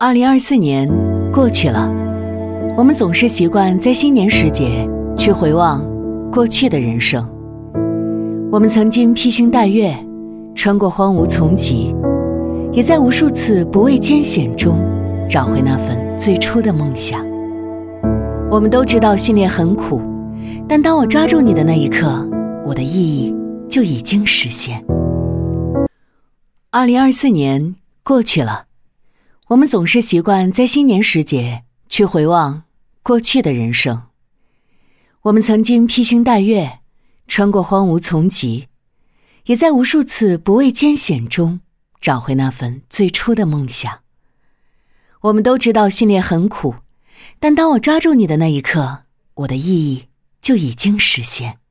2024年过去了，我们总是习惯在新年时节去回望过去的人生。我们曾经披星戴月，穿过荒芜丛瘠，也在无数次不畏艰险中找回那份最初的梦想。我们都知道训练很苦，但当我抓住你的那一刻，我的意义就已经实现。2024年过去了，我们总是习惯在新年时节去回望过去的人生。我们曾经披星戴月，穿过荒芜丛瘠，也在无数次不畏艰险中找回那份最初的梦想。我们都知道训练很苦，但当我抓住你的那一刻，我的意义就已经实现。